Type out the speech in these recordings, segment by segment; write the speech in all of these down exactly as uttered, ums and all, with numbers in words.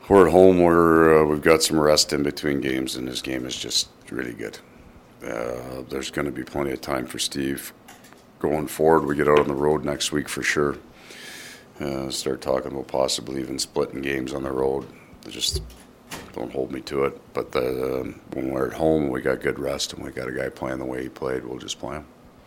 We're at home. We're, uh, we've got some rest in between games, and his game is just really good. Uh, there's going to be plenty of time for Steve going forward. We get out on the road next week for sure. Uh, start talking about possibly even splitting games on the road. Just don't hold me to it. But the, um, when we're at home, we got good rest, and we got a guy playing the way he played. We'll just play him.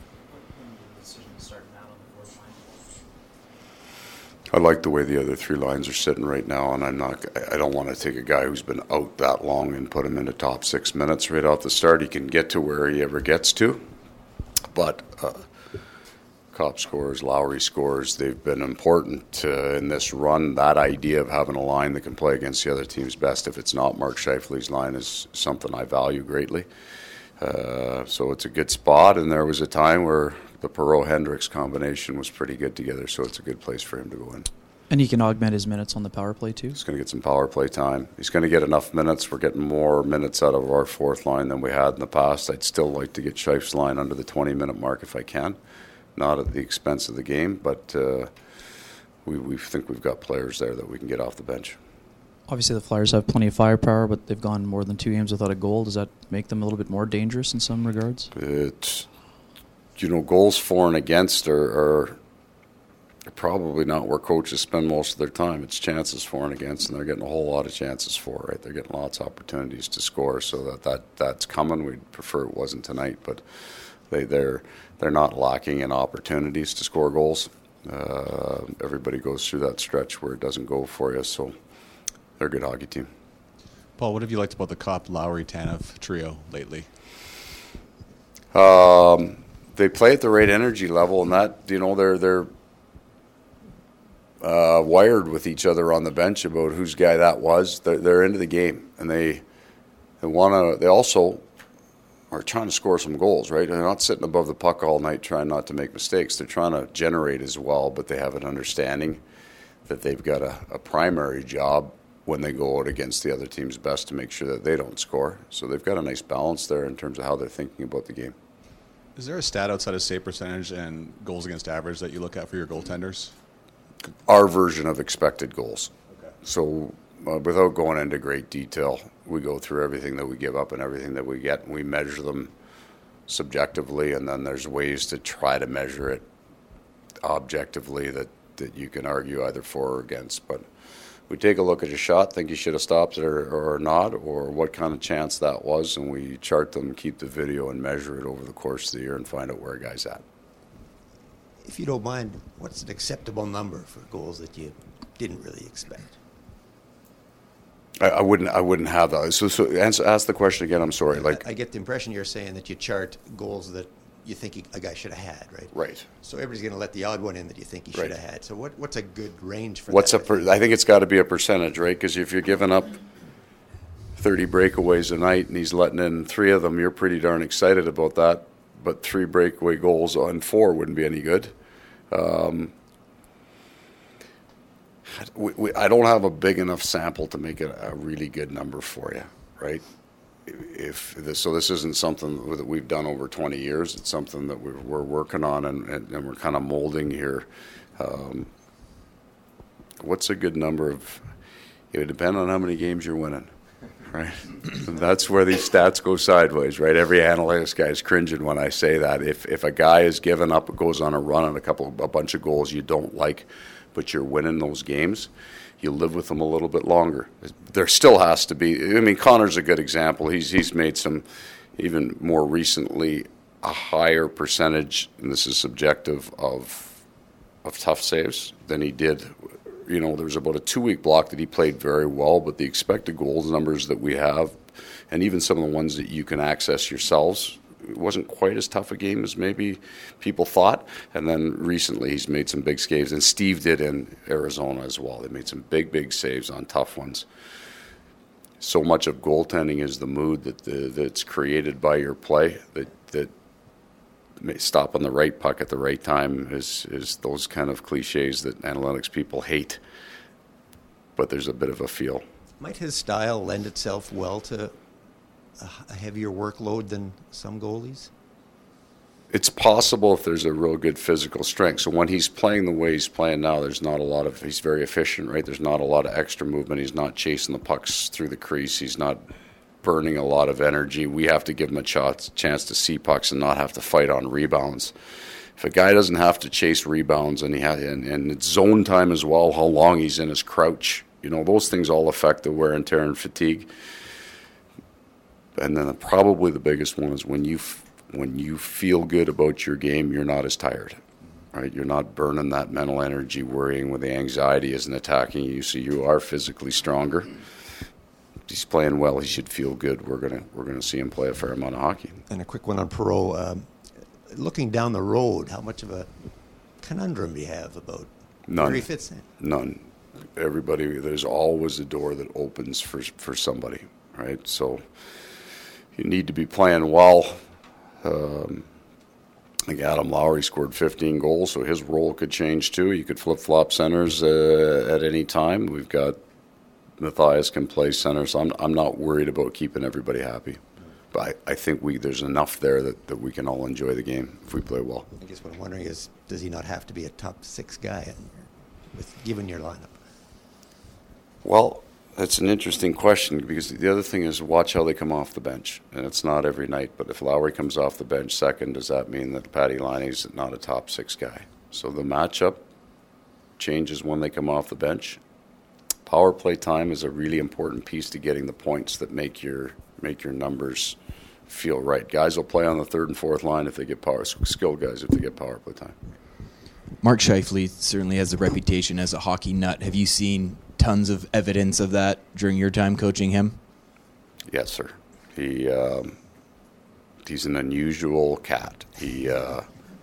I like the way the other three lines are sitting right now, and I'm not. I don't want to take a guy who's been out that long and put him in the top six minutes right off the start. He can get to where he ever gets to, but uh, Copp scores, Lowry scores. They've been important uh, in this run. That idea of having a line that can play against the other team's best, if it's not Mark Scheifele's line, is something I value greatly. Uh, so it's a good spot, and there was a time where the Perreault-Hendricks combination was pretty good together, so it's a good place for him to go in. And he can augment his minutes on the power play too? He's going to get some power play time. He's going to get enough minutes. We're getting more minutes out of our fourth line than we had in the past. I'd still like to get Scheif's line under the twenty-minute mark if I can, not at the expense of the game, but uh, we, we think we've got players there that we can get off the bench. Obviously, the Flyers have plenty of firepower, but they've gone more than two games without a goal. Does that make them a little bit more dangerous in some regards? It's, you know, goals for and against are, are probably not where coaches spend most of their time. It's chances for and against, and they're getting a whole lot of chances for, right? They're getting lots of opportunities to score, so that, that that's coming. We'd prefer it wasn't tonight, but they, they're, they're not lacking in opportunities to score goals. Uh, everybody goes through that stretch where it doesn't go for you, so they're a good hockey team. Paul, what have you liked about the Copp, Lowry, Tanev trio lately? Um, they play at the right energy level, and that, you know, they're they're uh, wired with each other on the bench about whose guy that was. They're, they're into the game, and they they want to. They also are trying to score some goals, right? They're not sitting above the puck all night trying not to make mistakes. They're trying to generate as well, but they have an understanding that they've got a, a primary job when they go out against the other team's best to make sure that they don't score. So they've got a nice balance there in terms of how they're thinking about the game. Is there a stat outside of save percentage and goals against average that you look at for your goaltenders? Our version of expected goals. Okay. So uh, without going into great detail, we go through everything that we give up and everything that we get, and we measure them subjectively, and then there's ways to try to measure it objectively that, that you can argue either for or against. But we take a look at a shot, think you should have stopped it or, or not, or what kind of chance that was, and we chart them, keep the video, and measure it over the course of the year and find out where a guy's at. If you don't mind, what's an acceptable number for goals that you didn't really expect? I, I wouldn't. I wouldn't have that. So, so answer, ask the question again. I'm sorry. Like I, I get the impression you're saying that you chart goals that you think he, a guy should have had, right? Right. So everybody's going to let the odd one in that you think he should Right. have had. So what, what's a good range for What's that? a per, I think it's got to be a percentage, right? Because if you're giving up thirty breakaways a night and he's letting in three of them, you're pretty darn excited about that. But three breakaway goals on four wouldn't be any good. Um, we, we, I don't have a big enough sample to make it a really good number for you, right? If this, so this isn't something that we've done over twenty years. It's something that we're, we're working on and, and, and we're kind of molding here. Um, what's a good number of? It would depend on how many games you're winning, right? And that's where these stats go sideways, right? Every analytics guy is cringing when I say that. If if a guy is giving up, goes on a run and a couple, a bunch of goals you don't like, but you're winning those games, you live with them a little bit longer. There still has to be. I mean, Connor's a good example. He's he's made some, even more recently, a higher percentage, and this is subjective, of of tough saves than he did. You know, there was about a two-week block that he played very well, but the expected goals numbers that we have, and even some of the ones that you can access yourselves, it wasn't quite as tough a game as maybe people thought. And then recently he's made some big saves, and Steve did in Arizona as well. They made some big, big saves on tough ones. So much of goaltending is the mood that the, that's created by your play, that that stopping the right puck at the right time is is those kind of cliches that analytics people hate. But there's a bit of a feel. Might his style lend itself well to a heavier workload than some goalies? It's possible if there's a real good physical strength. So when he's playing the way he's playing now, there's not a lot of, he's very efficient, right? There's not a lot of extra movement. He's not chasing the pucks through the crease. He's not burning a lot of energy. We have to give him a ch- chance to see pucks and not have to fight on rebounds. If a guy doesn't have to chase rebounds and he ha- and, and it's zone time as well, how long he's in his crouch, you know, those things all affect the wear and tear and fatigue. And then the, probably the biggest one is when you f- when you feel good about your game, you're not as tired, right? You're not burning that mental energy, worrying when the anxiety isn't attacking you, so you are physically stronger. If he's playing well, he should feel good. We're gonna we're gonna see him play a fair amount of hockey. And a quick one on Perreault. Um, looking down the road, how much of a conundrum do you have about None. where he fits in? None. Everybody, there's always a door that opens for for somebody, right? So you need to be playing well. Um, I think Adam Lowry scored fifteen goals, so his role could change too. You could flip-flop centers uh, at any time. We've got Matthias can play center, so I'm I'm not worried about keeping everybody happy. But I, I think we there's enough there that, that we can all enjoy the game if we play well. I guess what I'm wondering is, does he not have to be a top six guy with given your lineup? Well, that's an interesting question because the other thing is watch how they come off the bench. And it's not every night, but if Lowry comes off the bench second, does that mean that Patty Liney's not a top six guy? So the matchup changes when they come off the bench. Power play time is a really important piece to getting the points that make your make your numbers feel right. Guys will play on the third and fourth line if they get power, skilled guys if they get power play time. Mark Scheifele certainly has a reputation as a hockey nut. Have you seen tons of evidence of that during your time coaching him? Yes, sir. He um, he's an unusual cat. He uh,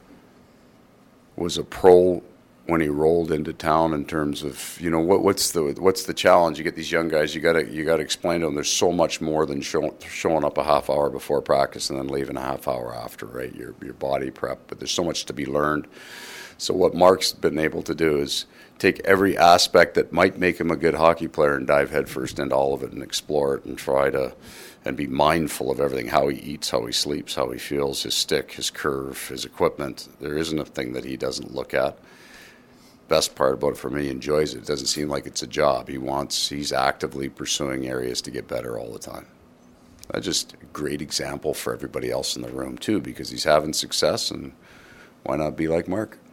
was a pro when he rolled into town in terms of, you know, what, what's the what's the challenge? You get these young guys, you gotta you gotta explain to them there's so much more than show, showing up a half hour before practice and then leaving a half hour after, right? Your your body prep, but there's so much to be learned. So what Mark's been able to do is take every aspect that might make him a good hockey player and dive headfirst into all of it and explore it and try to and be mindful of everything, how he eats, how he sleeps, how he feels, his stick, his curve, his equipment. There isn't a thing that he doesn't look at. Best part about it for me, he enjoys it. It doesn't seem like it's a job. He wants, he's actively pursuing areas to get better all the time. That's just a great example for everybody else in the room too, because he's having success, and why not be like Mark?